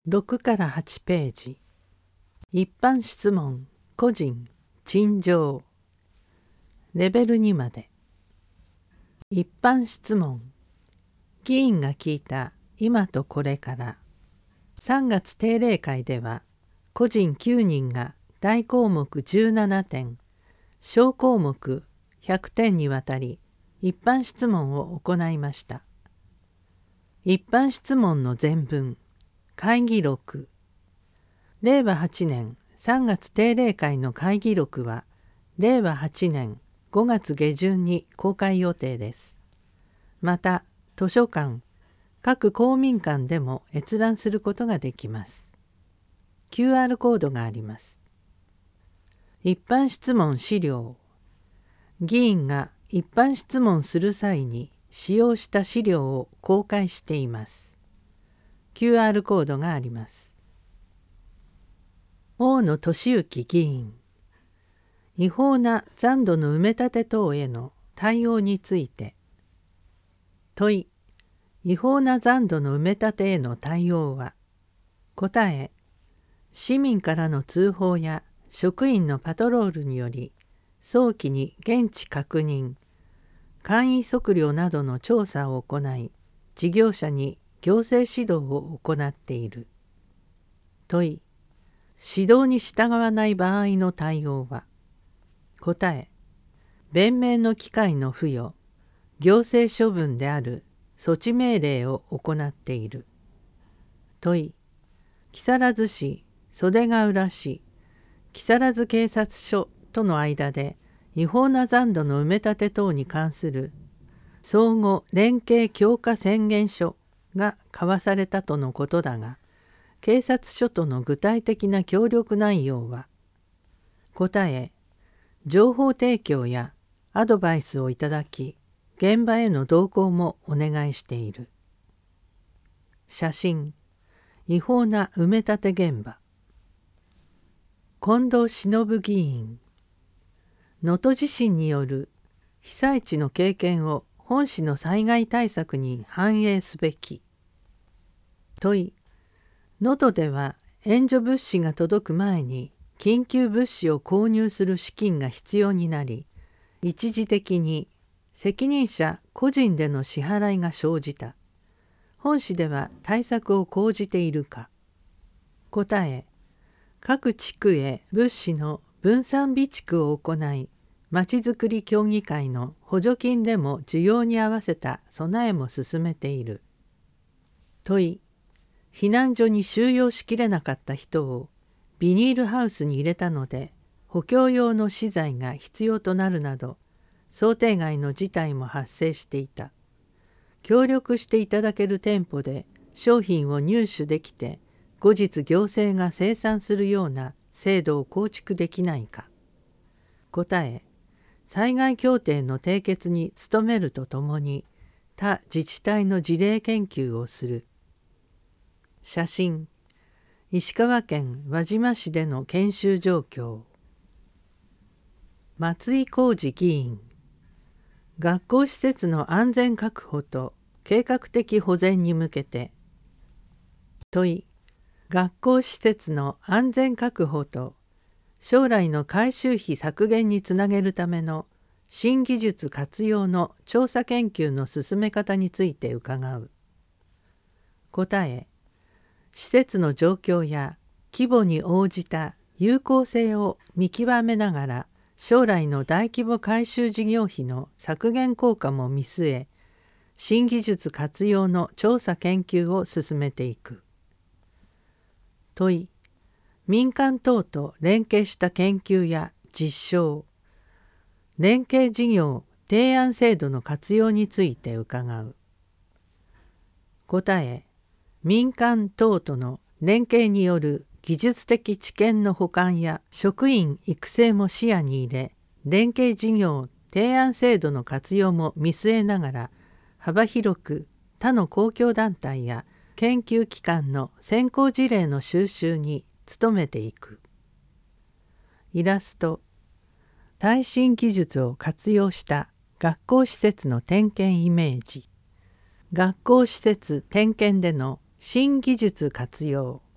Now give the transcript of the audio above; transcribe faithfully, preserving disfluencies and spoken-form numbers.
ろくからはちページ。一般質問、個人、陳情。レベルにまで。一般質問。議員が聞いた今とこれから。さんがつ定例会では、個人きゅうにんが大項目じゅうななてん、小項目ひゃくてんにわたり一般質問を行いました。一般質問の全文。会議録。れいわはちねんさんがつ定例会の会議録は、れいわはちねんごがつげじゅんに公開予定です。また、図書館、各公民館でも閲覧することができます。キューアール コードがあります。一般質問資料。議員が一般質問する際に使用した資料を公開しています。キューアール コードがあります。大野俊之議員。違法な残土の埋め立て等への対応について。問い。違法な残土の埋め立てへの対応は。答え。市民からの通報や職員のパトロールにより、早期に現地確認、簡易測量などの調査を行い、事業者に行政指導を行っている。問い。指導に従わない場合の対応は。答え。弁明の機会の付与、行政処分である措置命令を行っている。問い。木更津市、袖ヶ浦市、木更津警察署との間で違法な残土の埋め立て等に関する相互連携強化宣言書が交わされたとのことだが、警察署との具体的な協力内容は。答え。情報提供やアドバイスをいただき、現場への同行もお願いしている。写真。違法な埋め立て現場。近藤忍議員。能登地震による被災地の経験を本市の災害対策に反映すべき。問い。能登では援助物資が届く前に緊急物資を購入する資金が必要になり、一時的に責任者個人での支払いが生じた。本市では対策を講じているか。答え。各地区へ物資の分散備蓄を行い、まちづくり協議会の補助金でも需要に合わせた備えも進めている。問い。避難所に収容しきれなかった人をビニールハウスに入れたので補強用の資材が必要となるなど想定外の事態も発生していた。協力していただける店舗で商品を入手できて後日行政が生産するような制度を構築できないか。答え。災害協定の締結に努めるとともに他自治体の事例研究をする。写真。石川県輪島市での研修状況。松井浩二議員。学校施設の安全確保と計画的保全に向けて。問い。学校施設の安全確保と将来の改修費削減につなげるための新技術活用の調査研究の進め方について伺う。答え。施設の状況や規模に応じた有効性を見極めながら将来の大規模改修事業費の削減効果も見据え、新技術活用の調査研究を進めていく。問い。民間等と連携した研究や実証、連携事業提案制度の活用について伺う。答え。民間等との連携による技術的知見の補完や職員育成も視野に入れ、連携事業提案制度の活用も見据えながら、幅広く他の公共団体や研究機関の先行事例の収集に努めていく。イラスト。最新技術を活用した学校施設の点検イメージ。学校施設点検での新技術活用。